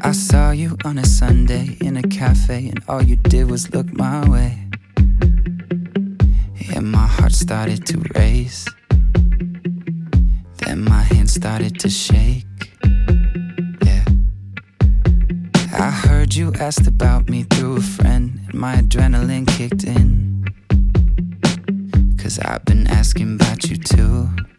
I saw you on a Sunday in a cafe, and all you did was look my way. And my heart started to race. Then my hands started to shake. Yeah. I heard you asked about me through a friend, and my adrenaline kicked in. 'Cause I've been asking about you too.